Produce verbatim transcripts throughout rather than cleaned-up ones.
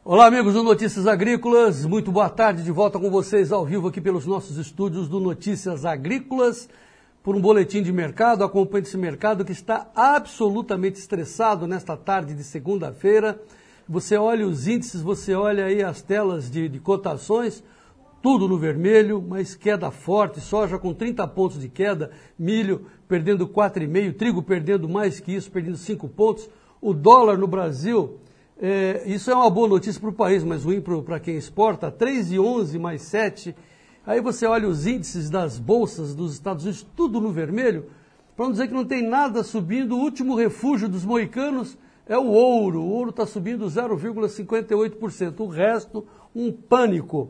Olá, amigos do Notícias Agrícolas, muito boa tarde, de volta com vocês ao vivo aqui pelos nossos estúdios do Notícias Agrícolas, por um boletim de mercado. Acompanhe esse mercado que está absolutamente estressado nesta tarde de segunda-feira. Você olha os índices, você olha aí as telas de, de cotações, tudo no vermelho, mas queda forte, soja com trinta pontos de queda, milho perdendo quatro vírgula cinco, trigo perdendo mais que isso, perdendo cinco pontos, o dólar no Brasil... É, isso é uma boa notícia para o país, mas ruim para quem exporta, três vírgula onze mais sete. Aí você olha os índices das bolsas dos Estados Unidos, tudo no vermelho, para não dizer que não tem nada subindo. O último refúgio dos moicanos é o ouro. O ouro está subindo zero vírgula cinquenta e oito por cento, o resto, um pânico.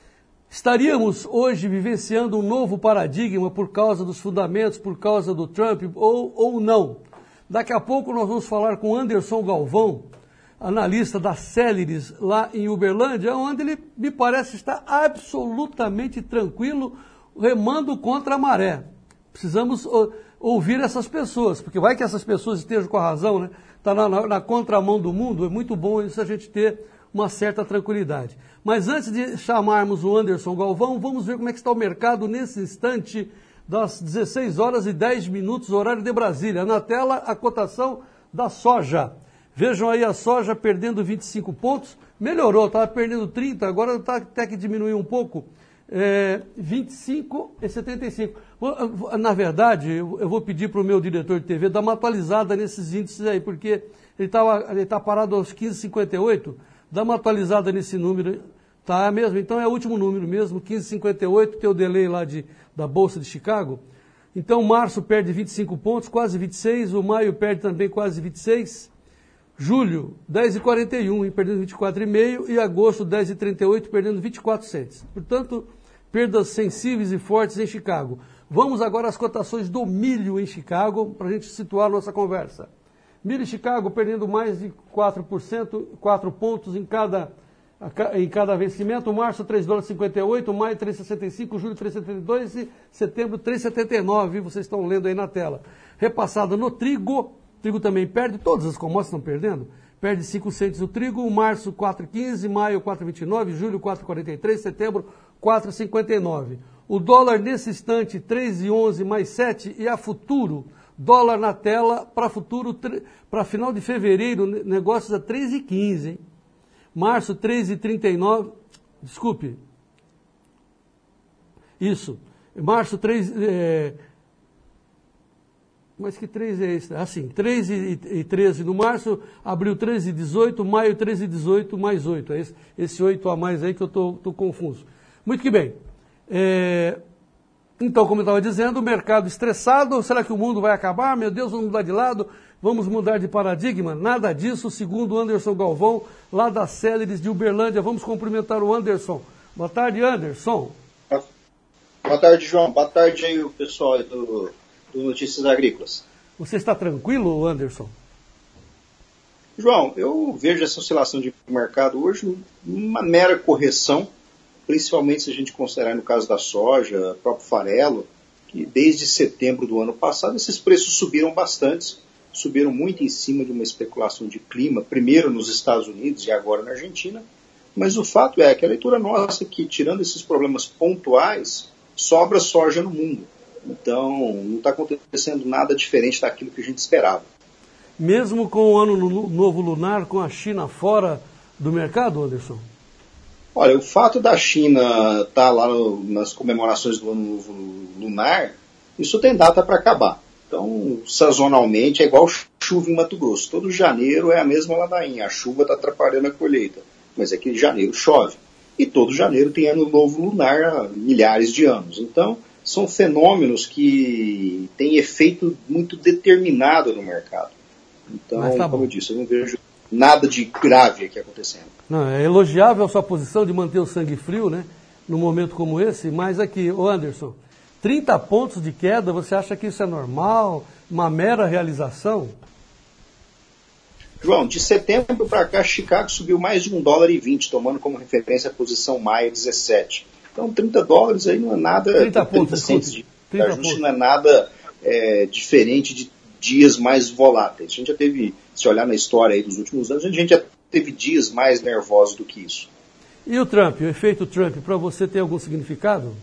Estaríamos hoje vivenciando um novo paradigma por causa dos fundamentos, por causa do Trump, ou, ou não. Daqui a pouco nós vamos falar com Anderson Galvão, analista da Céleres lá em Uberlândia, onde ele me parece estar absolutamente tranquilo, remando contra a maré. Precisamos uh, ouvir essas pessoas, porque vai que essas pessoas estejam com a razão, né? Está na, na, na contramão do mundo, é muito bom isso a gente ter uma certa tranquilidade. Mas antes de chamarmos o Anderson Galvão, vamos ver como é que está o mercado nesse instante das dezesseis horas e dez minutos, horário de Brasília. Na tela, a cotação da soja. Vejam aí a soja perdendo vinte e cinco pontos, melhorou, estava perdendo trinta, agora tá, até que diminuiu um pouco, é, vinte e cinco e setenta e cinco. Na verdade, eu vou pedir para o meu diretor de T V dar uma atualizada nesses índices aí, porque ele está ele tá parado aos quinze vírgula cinquenta e oito, dá uma atualizada nesse número, tá mesmo? Então é o último número mesmo, quinze vírgula cinquenta e oito, tem o delay lá de, da Bolsa de Chicago. Então março perde vinte e cinco pontos, quase vinte e seis, o maio perde também quase vinte e seis, julho, dez vírgula quarenta e um, perdendo vinte e quatro vírgula cinco, e agosto, dez vírgula trinta e oito, perdendo vinte e quatro centes. Portanto, perdas sensíveis e fortes em Chicago. Vamos agora às cotações do milho em Chicago, para a gente situar a nossa conversa. Milho em Chicago perdendo mais de quatro por cento, quatro pontos em cada, em cada vencimento. Março, três dólares e cinquenta e oito, maio, três vírgula sessenta e cinco, julho, três vírgula setenta e dois e setembro, três vírgula setenta e nove. Vocês estão lendo aí na tela. Repassada no trigo. Trigo também perde, todas as commodities estão perdendo, perde cinco centes o trigo, março quatro vírgula quinze, maio quatro vírgula vinte e nove, julho quatro vírgula quarenta e três, setembro quatro vírgula cinquenta e nove. O dólar nesse instante três vírgula onze mais sete, e a futuro, dólar na tela para futuro, para final de fevereiro, negócios a três vírgula quinze, hein? Março três vírgula trinta e nove, desculpe, isso, março três, é, mas que três é esse? Assim, três e treze no março, abril treze e dezoito, maio treze e dezoito, mais oito. É esse, esse oito a mais aí que eu estou confuso. Muito que bem. É, então, como eu estava dizendo, o mercado estressado, será que o mundo vai acabar? Meu Deus, vamos mudar de lado, vamos mudar de paradigma? Nada disso, segundo o Anderson Galvão, lá da Céleres de Uberlândia. Vamos cumprimentar o Anderson. Boa tarde, Anderson. Boa tarde, João. Boa tarde aí o pessoal do... do Notícias Agrícolas. Você está tranquilo, Anderson? João, eu vejo essa oscilação de mercado hoje uma mera correção, principalmente se a gente considerar no caso da soja, próprio farelo, que desde setembro do ano passado esses preços subiram bastante, subiram muito em cima de uma especulação de clima, primeiro nos Estados Unidos e agora na Argentina, mas o fato é que a leitura nossa é que, tirando esses problemas pontuais, sobra soja no mundo. Então, não está acontecendo nada diferente daquilo que a gente esperava. Mesmo com o ano novo lunar, com a China fora do mercado, Anderson? Olha, o fato da China estar lá no, nas comemorações do ano novo lunar, isso tem data para acabar. Então, sazonalmente, é igual chuva em Mato Grosso. Todo janeiro é a mesma ladainha. A chuva está atrapalhando a colheita, mas é que em janeiro chove. E todo janeiro tem ano novo lunar há milhares de anos. Então, são fenômenos que têm efeito muito determinado no mercado. Então, tá, como eu disse, eu não vejo nada de grave aqui acontecendo. Não, é elogiável a sua posição de manter o sangue frio, né, num momento como esse, mas aqui, ô Anderson, trinta pontos de queda, você acha que isso é normal? Uma mera realização? João, de setembro para cá, Chicago subiu mais de um dólar e vinte, tomando como referência a posição maio dezessete. Então, trinta dólares aí não é nada... trinta pontos, de ajuste não é nada é, diferente de dias mais voláteis. A gente já teve, se olhar na história aí dos últimos anos, a gente já teve dias mais nervosos do que isso. E o Trump, o efeito Trump, para você tem algum significado?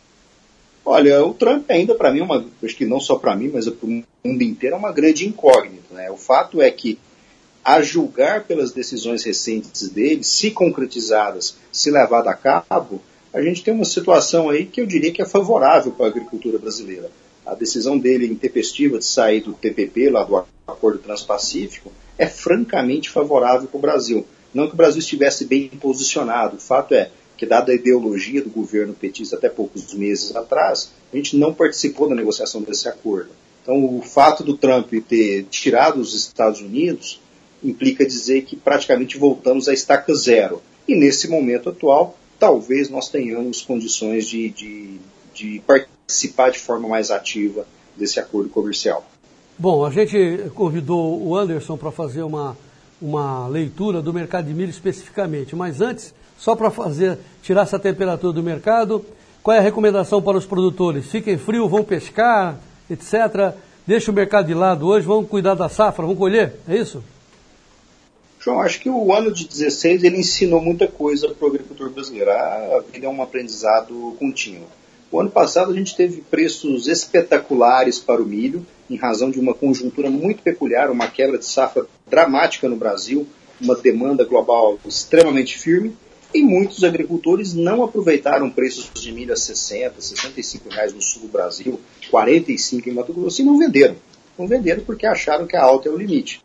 Olha, o Trump ainda para mim, é uma, acho que não só para mim, mas para o mundo inteiro, é uma grande incógnita, né? O fato é que, a julgar pelas decisões recentes dele, se concretizadas, se levada a cabo, a gente tem uma situação aí que eu diria que é favorável para a agricultura brasileira. A decisão dele intempestiva de sair do T P P, lá do Acordo Transpacífico, é francamente favorável para o Brasil. Não que o Brasil estivesse bem posicionado. O fato é que, dada a ideologia do governo petista até poucos meses atrás, a gente não participou da negociação desse acordo. Então, o fato do Trump ter tirado os Estados Unidos implica dizer que praticamente voltamos à estaca zero. E, nesse momento atual, talvez nós tenhamos condições de, de, de participar de forma mais ativa desse acordo comercial. Bom, a gente convidou o Anderson para fazer uma, uma leitura do mercado de milho especificamente, mas antes, só para fazer, tirar essa temperatura do mercado, qual é a recomendação para os produtores? Fiquem frio, vão pescar, etcétera. Deixa o mercado de lado hoje, vão cuidar da safra, vão colher, é isso? João, acho que o ano de dezesseis ele ensinou muita coisa para o agricultor brasileiro. A vida é um aprendizado contínuo. O ano passado a gente teve preços espetaculares para o milho, em razão de uma conjuntura muito peculiar, uma quebra de safra dramática no Brasil, uma demanda global extremamente firme, e muitos agricultores não aproveitaram preços de milho a sessenta, sessenta e cinco reais no sul do Brasil, quarenta e cinco em Mato Grosso, e não venderam. Não venderam porque acharam que a alta é o limite.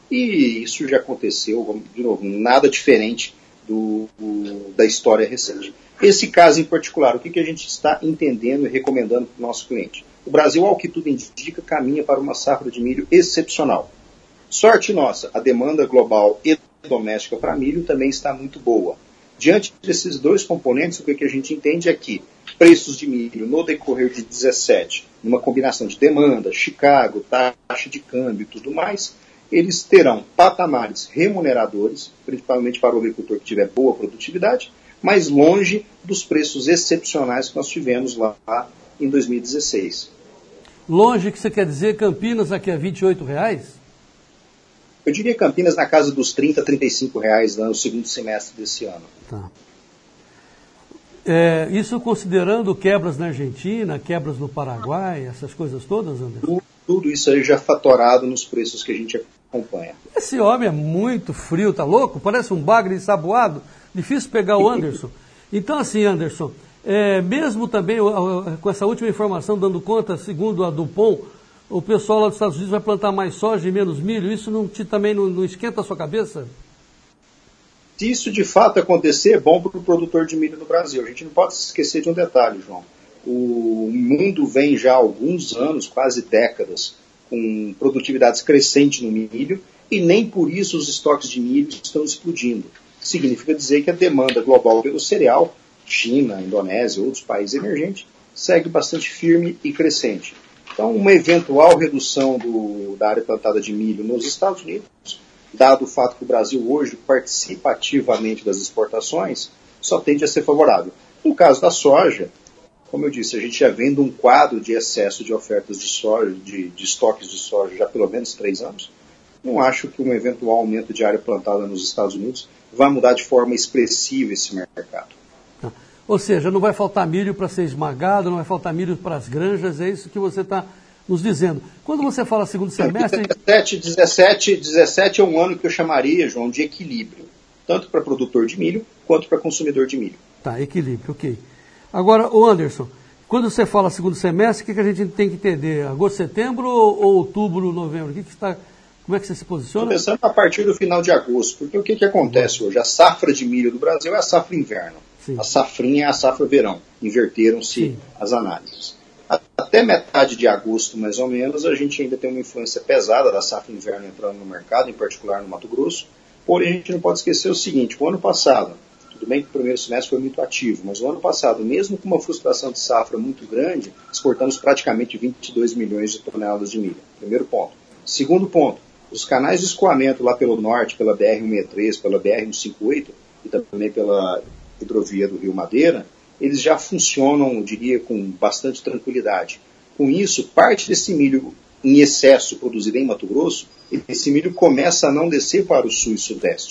E isso já aconteceu, de novo, nada diferente do, do, da história recente. Esse caso em particular, o que, que a gente está entendendo e recomendando para o nosso cliente? O Brasil, ao que tudo indica, caminha para uma safra de milho excepcional. Sorte nossa, a demanda global e doméstica para milho também está muito boa. Diante desses dois componentes, o que, que a gente entende é que preços de milho no decorrer de dezessete, numa combinação de demanda, Chicago, taxa de câmbio e tudo mais, eles terão patamares remuneradores, principalmente para o agricultor que tiver boa produtividade, mas longe dos preços excepcionais que nós tivemos lá em dois mil e dezesseis. Longe que você quer dizer Campinas aqui a vinte e oito reais? Eu diria Campinas na casa dos trinta, trinta e cinco reais no segundo semestre desse ano. Tá. É, isso considerando quebras na Argentina, quebras no Paraguai, essas coisas todas, Anderson? Tudo, tudo isso aí já fatorado nos preços que a gente acompanha. Esse homem é muito frio, tá louco? Parece um bagre ensaboado. Difícil pegar o Anderson. Então, assim, Anderson, é, mesmo também com essa última informação dando conta, segundo a Dupont, o pessoal lá dos Estados Unidos vai plantar mais soja e menos milho. Isso não te, também não, não esquenta a sua cabeça? Se isso de fato acontecer, é bom para o produtor de milho no Brasil. A gente não pode se esquecer de um detalhe, João. O mundo vem já há alguns anos, quase décadas, com produtividades crescentes no milho, e nem por isso os estoques de milho estão explodindo. Significa dizer que a demanda global pelo cereal, China, Indonésia, outros países emergentes, segue bastante firme e crescente. Então, uma eventual redução do, da área plantada de milho nos Estados Unidos, dado o fato que o Brasil hoje participa ativamente das exportações, só tende a ser favorável. No caso da soja, como eu disse, a gente já vem de um quadro de excesso de ofertas de soja, de, de estoques de soja já há pelo menos três anos. Não acho que um eventual aumento de área plantada nos Estados Unidos vai mudar de forma expressiva esse mercado. Ou seja, não vai faltar milho para ser esmagado, não vai faltar milho para as granjas, é isso que você está nos dizendo. Quando você fala segundo semestre... dezessete, dezessete, dezessete é um ano que eu chamaria, João, de equilíbrio, tanto para produtor de milho quanto para consumidor de milho. Tá, equilíbrio, ok. Agora, ô Anderson, quando você fala segundo semestre, o que, que a gente tem que entender? Agosto, setembro ou, ou outubro, novembro? O que que está... Como é que você se posiciona? Começando a partir do final de agosto, porque o que, que acontece hoje? A safra de milho do Brasil é a safra inverno. Sim. A safrinha é a safra verão. Inverteram-se as análises. Até metade de agosto, mais ou menos, a gente ainda tem uma influência pesada da safra inverno entrando no mercado, em particular no Mato Grosso. Porém, a gente não pode esquecer o seguinte, o ano passado, tudo bem que o primeiro semestre foi muito ativo, mas o ano passado, mesmo com uma frustração de safra muito grande, exportamos praticamente vinte e dois milhões de toneladas de milho. Primeiro ponto. Segundo ponto, os canais de escoamento lá pelo norte, pela B R cento e sessenta e três, pela B R cento e cinquenta e oito e também pela hidrovia do Rio Madeira, eles já funcionam, eu diria, com bastante tranquilidade. Com isso, parte desse milho em excesso produzido em Mato Grosso, esse milho começa a não descer para o sul e sudeste.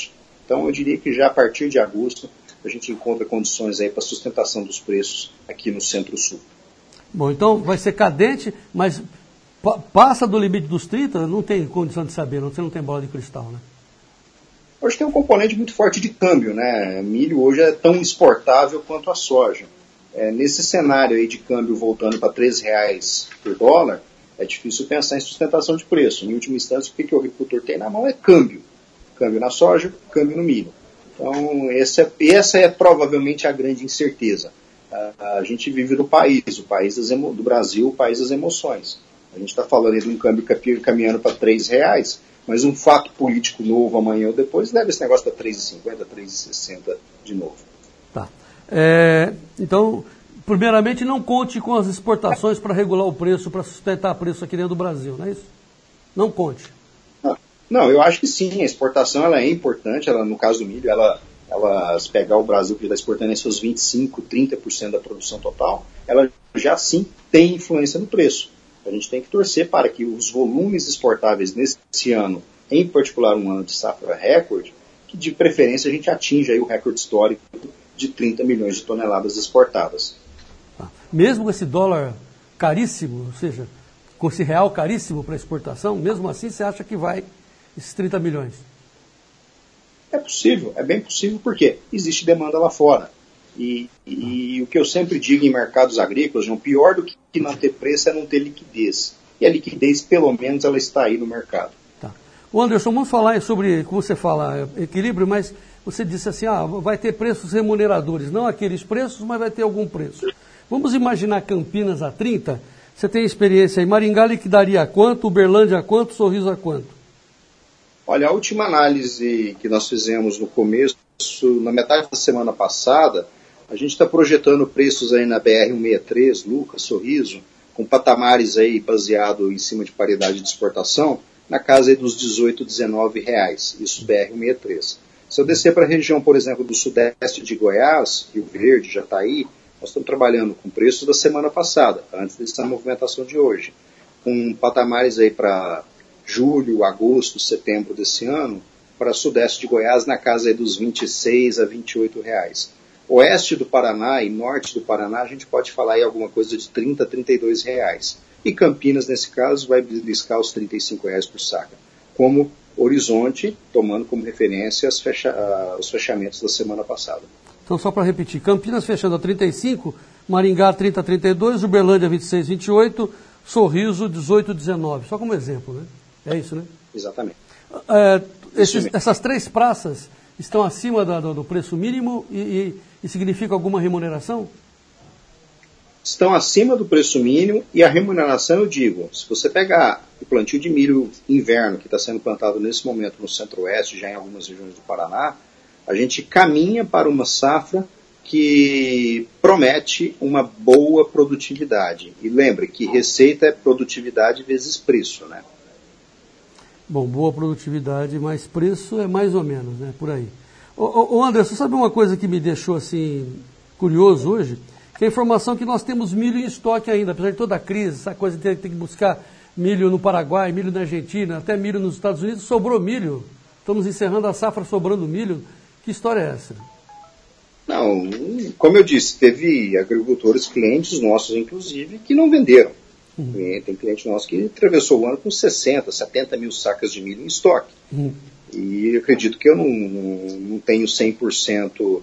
Então eu diria que já a partir de agosto a gente encontra condições aí para sustentação dos preços aqui no Centro-Sul. Bom, então vai ser cadente, mas pa- passa do limite dos trinta, não tem condição de saber, não, você não tem bola de cristal, né? Hoje tem um componente muito forte de câmbio, né? Milho hoje é tão exportável quanto a soja. É, nesse cenário aí de câmbio voltando para três reais por dólar, é difícil pensar em sustentação de preço. Em última instância, o que, que o agricultor tem na mão é câmbio. Câmbio na soja, câmbio no milho. Então, essa é, essa é provavelmente a grande incerteza. A, a gente vive no país, o país das emo, do Brasil, o país das emoções. A gente está falando aí de um câmbio caminhando para três reais, mas um fato político novo amanhã ou depois leva esse negócio para três reais e cinquenta centavos, três reais e sessenta centavos de novo. Tá. É, então, primeiramente, não conte com as exportações para regular o preço, para sustentar o preço aqui dentro do Brasil, não é isso? Não conte. Não, não, eu acho que sim, a exportação ela é importante, ela, no caso do milho, ela, ela se pegar o Brasil, que está exportando em seus vinte e cinco por cento, trinta por cento da produção total, ela já sim tem influência no preço. A gente tem que torcer para que os volumes exportáveis nesse ano, em particular um ano de safra recorde, que de preferência a gente atinja aí o recorde histórico de trinta milhões de toneladas exportadas. Mesmo com esse dólar caríssimo, ou seja, com esse real caríssimo para exportação, mesmo assim você acha que vai esses trinta milhões? É possível, é bem possível, porque existe demanda lá fora. E, e, e o que eu sempre digo em mercados agrícolas, João, pior do que não ter preço é não ter liquidez. E a liquidez, pelo menos, ela está aí no mercado. Tá. O Anderson, vamos falar sobre, como você fala, equilíbrio, mas você disse assim, ah, vai ter preços remuneradores. Não aqueles preços, mas vai ter algum preço. Vamos imaginar Campinas a trinta, você tem experiência aí, Maringá liquidaria a quanto, Uberlândia a quanto, Sorriso a quanto? Olha, a última análise que nós fizemos no começo, na metade da semana passada, a gente está projetando preços aí na B R cento e sessenta e três, Lucas, Sorriso, com patamares aí baseado em cima de paridade de exportação, na casa aí dos dezoito, dezenove reais, isso B R cento e sessenta e três. Se eu descer para a região, por exemplo, do sudeste de Goiás, Rio Verde, Jataí, nós estamos trabalhando com preços da semana passada, antes dessa movimentação de hoje, com patamares aí para julho, agosto, setembro desse ano, para sudeste de Goiás na casa aí dos vinte e seis a vinte e oito reais. Oeste do Paraná e norte do Paraná a gente pode falar aí alguma coisa de trinta a trinta e dois reais. E Campinas, nesse caso, vai beliscar os trinta e cinco reais por saca. Como horizonte, tomando como referência as fecha, uh, os fechamentos da semana passada. Então, só para repetir, Campinas fechando a trinta e cinco, Maringá trinta a trinta e dois, Uberlândia vinte e seis, vinte e oito, Sorriso dezoito, dezenove. Só como exemplo, né? É isso, né? Exatamente. É, esses, essas três praças estão acima da, do, do preço mínimo e, e, e significa alguma remuneração? Estão acima do preço mínimo e a remuneração, eu digo, se você pegar o plantio de milho inverno que está sendo plantado nesse momento no centro-oeste, já em algumas regiões do Paraná, a gente caminha para uma safra que promete uma boa produtividade. E lembre que receita é produtividade vezes preço, né? Bom, boa produtividade, mas preço é mais ou menos, né? Por aí. Ô, ô Anderson, sabe uma coisa que me deixou assim curioso hoje? Que a informação que nós temos milho em estoque ainda, apesar de toda a crise, essa coisa de ter, ter que buscar milho no Paraguai, milho na Argentina, até milho nos Estados Unidos, sobrou milho. Estamos encerrando a safra sobrando milho. Que história é essa? Não, como eu disse, teve agricultores, clientes nossos inclusive, que não venderam. Uhum. Tem cliente nosso que atravessou o ano com sessenta, setenta mil sacas de milho em estoque. Uhum. E acredito que eu não, não, não tenho cem por cento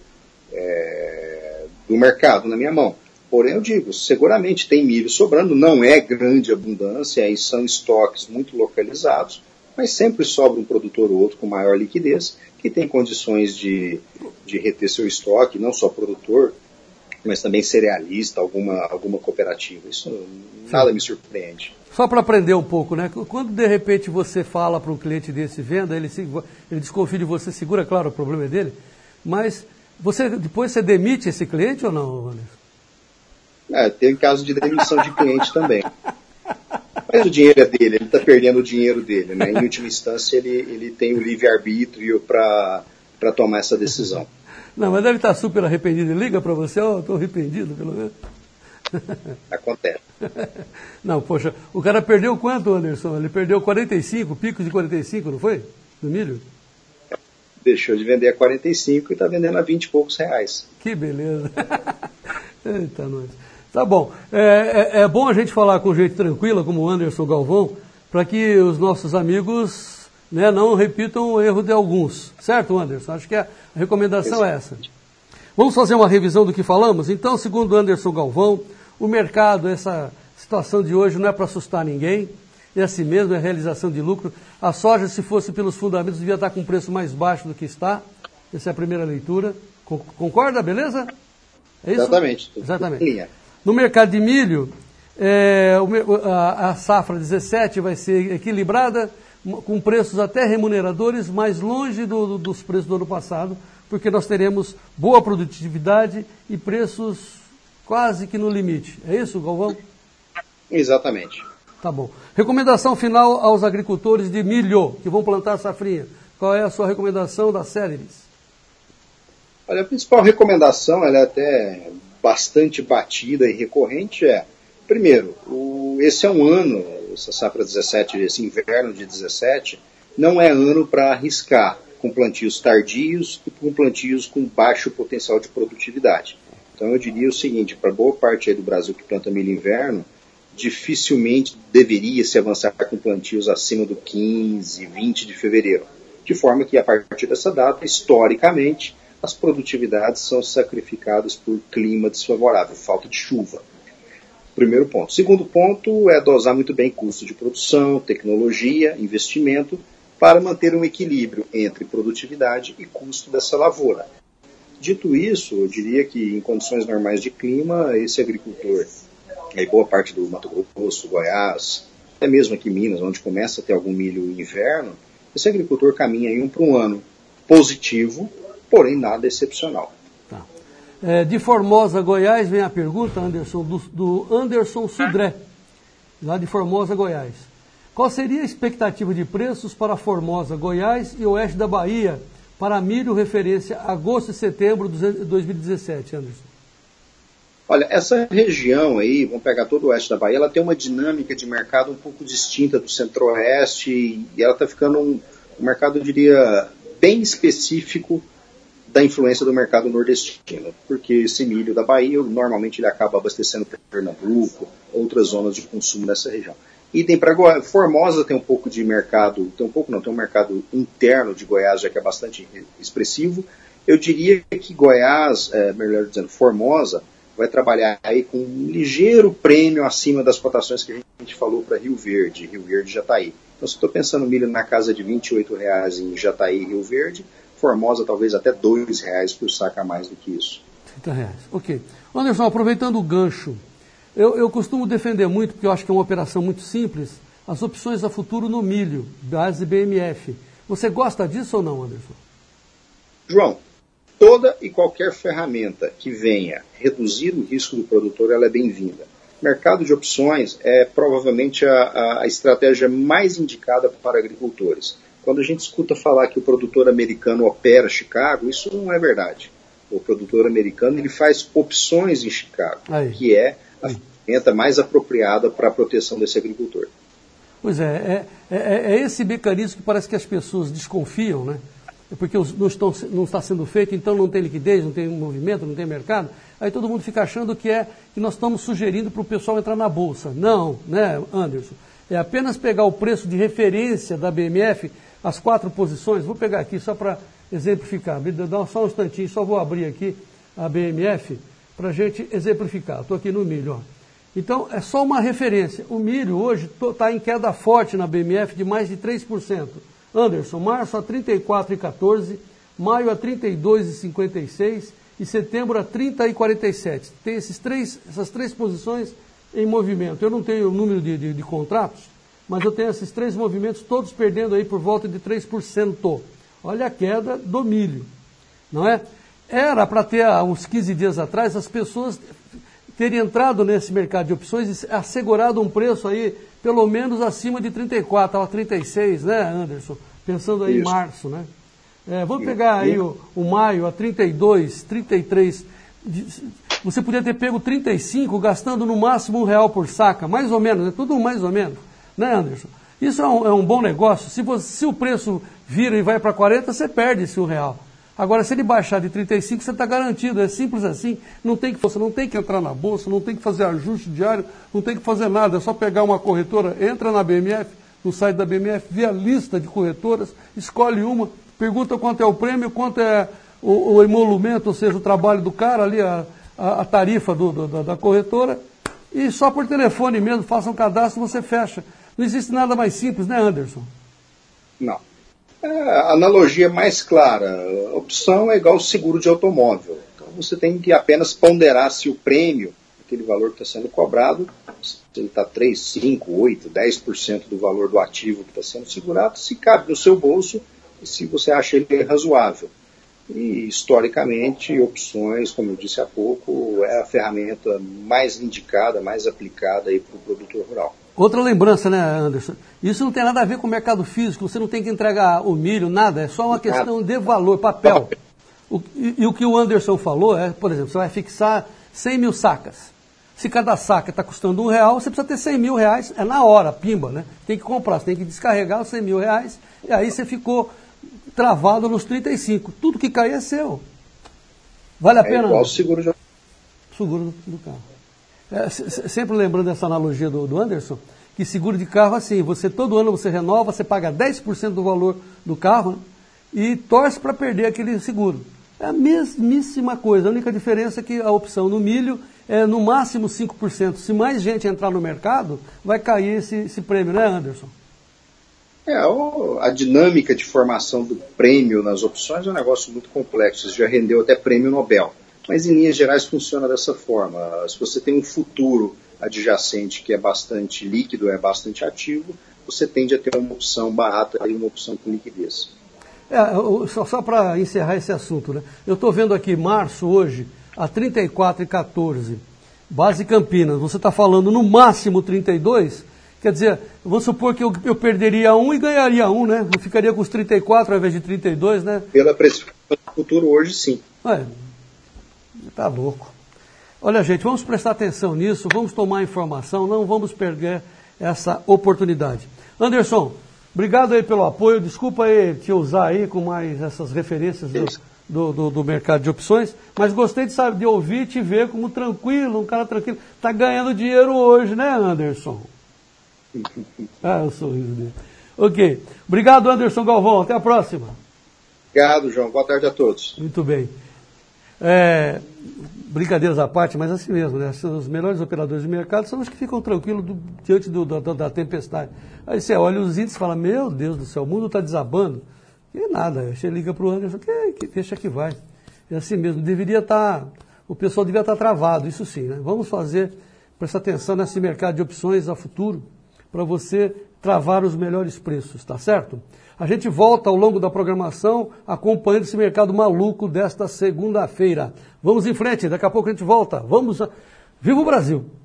é, do mercado na minha mão. Porém, eu digo, seguramente tem milho sobrando, não é grande abundância, aí são estoques muito localizados, mas sempre sobra um produtor ou outro com maior liquidez, que tem condições de, de reter seu estoque, não só produtor, mas também cerealista, alguma, alguma cooperativa. Isso nada me surpreende. Só para aprender um pouco, né? Quando de repente você fala para um cliente desse venda, ele, ele desconfia de você, segura, claro, o problema é dele, mas você, depois você demite esse cliente ou não, Anderson? É, tem caso de demissão de cliente também. Mas o dinheiro é dele, ele está perdendo o dinheiro dele, né? Em última instância, ele, ele tem o livre-arbítrio para tomar essa decisão. Não, mas deve estar super arrependido. Ele liga para você, ó, oh, estou arrependido, pelo menos. Acontece. Não, poxa, o cara perdeu quanto, Anderson? Ele perdeu quarenta e cinco, picos de quarenta e cinco, não foi? No milho? deixou de vender a quarenta e cinco e está vendendo a vinte e poucos reais. Que beleza. Eita, nós. Tá bom. É, é, é bom a gente falar com jeito tranquilo, como o Anderson Galvão, para que os nossos amigos, né, não repitam o erro de alguns. Certo, Anderson? Acho que a recomendação é essa. Vamos fazer uma revisão do que falamos? Então, segundo Anderson Galvão, o mercado, essa situação de hoje não é para assustar ninguém, é assim mesmo, é realização de lucro. A soja, se fosse pelos fundamentos, devia estar com um preço mais baixo do que está. Essa é a primeira leitura. Concorda, beleza? É isso? Exatamente. Exatamente. No mercado de milho, é, a, a safra dezessete vai ser equilibrada, com preços até remuneradores, mais longe do, do, dos preços do ano passado, porque nós teremos boa produtividade e preços quase que no limite. É isso, Galvão? Exatamente. Tá bom. Recomendação final aos agricultores de milho que vão plantar a safrinha. Qual é a sua recomendação da Celeris? Olha, a principal recomendação, ela é até bastante batida e recorrente, é, primeiro, o, esse é um ano, essa safra dezessete, esse inverno de dezessete, não é ano para arriscar com plantios tardios e com plantios com baixo potencial de produtividade. Então eu diria o seguinte, para boa parte aí do Brasil que planta milho inverno, dificilmente deveria se avançar com plantios acima do quinze, vinte de fevereiro. De forma que, a partir dessa data, historicamente, as produtividades são sacrificadas por clima desfavorável, falta de chuva. Primeiro ponto. Segundo ponto é dosar muito bem custo de produção, tecnologia, investimento, para manter um equilíbrio entre produtividade e custo dessa lavoura. Dito isso, eu diria que em condições normais de clima, esse agricultor, aí boa parte do Mato Grosso, Goiás, até mesmo aqui em Minas, onde começa a ter algum milho inverno, esse agricultor caminha aí um, para um ano positivo, porém nada excepcional. Tá. É, de Formosa, Goiás, vem a pergunta, Anderson, do, do Anderson Sudré, lá de Formosa, Goiás. Qual seria a expectativa de preços para Formosa, Goiás e oeste da Bahia para milho referência a agosto e setembro de dois mil e dezessete, Anderson? Olha, essa região aí, vamos pegar todo o oeste da Bahia, ela tem uma dinâmica de mercado um pouco distinta do centro-oeste e ela está ficando um, um mercado, eu diria, bem específico da influência do mercado nordestino, porque esse milho da Bahia, normalmente ele acaba abastecendo Pernambuco, outras zonas de consumo dessa região. Idem para Goiás, Formosa tem um pouco de mercado, tem um pouco não, tem um mercado interno de Goiás, já que é bastante expressivo. Eu diria que Goiás, é, melhor dizendo, Formosa, vai trabalhar aí com um ligeiro prêmio acima das cotações que a gente falou para Rio Verde, Rio Verde e Jataí. Então, se estou pensando milho na casa de vinte e oito reais em Jataí e Rio Verde, Formosa talvez até dois reais por saco a mais do que isso. trinta reais, ok. Anderson, aproveitando o gancho, eu, eu costumo defender muito, porque eu acho que é uma operação muito simples, as opções a futuro no milho, base B M F. Você gosta disso ou não, Anderson? João, toda e qualquer ferramenta que venha reduzir o risco do produtor, ela é bem-vinda. Mercado de opções é provavelmente a, a estratégia mais indicada para agricultores. Quando a gente escuta falar que o produtor americano opera Chicago, isso não é verdade. O produtor americano ele faz opções em Chicago, Aí. que é a Aí. ferramenta mais apropriada para a proteção desse agricultor. Pois é, é, é, é esse mecanismo que parece que as pessoas desconfiam, né? Porque não, estão, não está sendo feito, então não tem liquidez, não tem movimento, não tem mercado. Aí todo mundo fica achando que, é, que nós estamos sugerindo para o pessoal entrar na Bolsa. Não, né, Anderson? É apenas pegar o preço de referência da B M F, as quatro posições. Vou pegar aqui só para exemplificar. Dá só um instantinho, só vou abrir aqui a B M F para a gente exemplificar. Estou aqui no milho. Ó. Então, é só uma referência. O milho hoje está em queda forte na B M F de mais de três por cento. Anderson, março a trinta e quatro vírgula quatorze, maio a trinta e dois vírgula cinquenta e seis e setembro a trinta vírgula quarenta e sete. Tem esses três, essas três posições em movimento. Eu não tenho o número de, de, de contratos, mas eu tenho esses três movimentos todos perdendo aí por volta de três por cento. Olha a queda do milho, não é? Era para ter, há uns quinze dias atrás, as pessoas terem entrado nesse mercado de opções e assegurado um preço aí pelo menos acima de trinta e quatro, a trinta e seis, né, Anderson? Pensando aí Isso. em março, né? É, vamos pegar aí o, o maio a trinta e dois, trinta e três. Você podia ter pego trinta e cinco, gastando no máximo um real por saca, mais ou menos, é tudo mais ou menos, né, Anderson? Isso é um, é um bom negócio. Se, você, se o preço vira e vai para quarenta, você perde esse um real. Agora, se ele baixar de trinta e cinco, você está garantido, é simples assim. Não tem que, você não tem que entrar na bolsa, não tem que fazer ajuste diário, não tem que fazer nada, é só pegar uma corretora, entra na B M F, no site da B M F, vê a lista de corretoras, escolhe uma, pergunta quanto é o prêmio, quanto é o, o emolumento, ou seja, o trabalho do cara ali, a, a, a tarifa do, do, da, da corretora, e só por telefone mesmo, faça um cadastro, você fecha. Não existe nada mais simples, né, Anderson? Não. É, a analogia mais clara, a opção é igual ao seguro de automóvel. Então você tem que apenas ponderar se o prêmio, aquele valor que está sendo cobrado, se ele está três, cinco, oito, dez por cento do valor do ativo que está sendo segurado, se cabe no seu bolso e se você acha ele razoável. E, historicamente, opções, como eu disse há pouco, é a ferramenta mais indicada, mais aplicada para o produtor rural. Outra lembrança, né, Anderson? Isso não tem nada a ver com o mercado físico, você não tem que entregar o milho, nada, é só uma questão de valor, papel. O, e, e o que o Anderson falou é, por exemplo, você vai fixar cem mil sacas. Se cada saca está custando um real, você precisa ter cem mil reais, é na hora, pimba, né? Tem que comprar, você tem que descarregar os cem mil reais, e aí você ficou travado nos trinta e cinco. Tudo que cair é seu. Vale a é pena? Igual o seguro de... seguro do, do carro. É, sempre lembrando dessa analogia do, do Anderson, que seguro de carro, assim, você todo ano você renova, você paga dez por cento do valor do carro, né, e torce para perder aquele seguro. É a mesmíssima coisa, a única diferença é que a opção no milho é no máximo cinco por cento. Se mais gente entrar no mercado, vai cair esse, esse prêmio, né, Anderson? É, a dinâmica de formação do prêmio nas opções é um negócio muito complexo, isso já rendeu até prêmio Nobel. Mas em linhas gerais funciona dessa forma. Se você tem um futuro adjacente que é bastante líquido, é bastante ativo, você tende a ter uma opção barata e uma opção com liquidez. É, só só para encerrar esse assunto, né? Eu estou vendo aqui março hoje a trinta e quatro e quatorze, base Campinas. Você está falando no máximo trinta e dois? Quer dizer, vamos supor que eu, eu perderia um e ganharia um, né? Eu ficaria com os trinta e quatro ao invés de trinta e dois, né? Pela precificação do futuro hoje, sim. É. Tá louco. Olha, gente, vamos prestar atenção nisso, vamos tomar informação, não vamos perder essa oportunidade. Anderson, obrigado aí pelo apoio, desculpa aí te usar aí com mais essas referências do, do, do, do mercado de opções, mas gostei de, sabe, de ouvir e te ver como tranquilo, um cara tranquilo. Tá ganhando dinheiro hoje, né, Anderson? Ah, o sorriso dele. Ok. Obrigado, Anderson Galvão. Até a próxima. Obrigado, João. Boa tarde a todos. Muito bem. É, brincadeiras à parte, mas assim mesmo, né? Os melhores operadores de mercado são os que ficam tranquilos do, diante do, da, da tempestade. Aí você olha os índices e fala, meu Deus do céu, o mundo está desabando. E nada, você liga para o Anderson, que, que deixa que vai. É assim mesmo, deveria estar, o pessoal devia estar travado, isso sim, né? Vamos fazer, prestar atenção nesse mercado de opções a futuro, para você travar os melhores preços, tá certo? A gente volta ao longo da programação acompanhando esse mercado maluco desta segunda-feira. Vamos em frente, daqui a pouco a gente volta. Vamos, a... Viva o Brasil!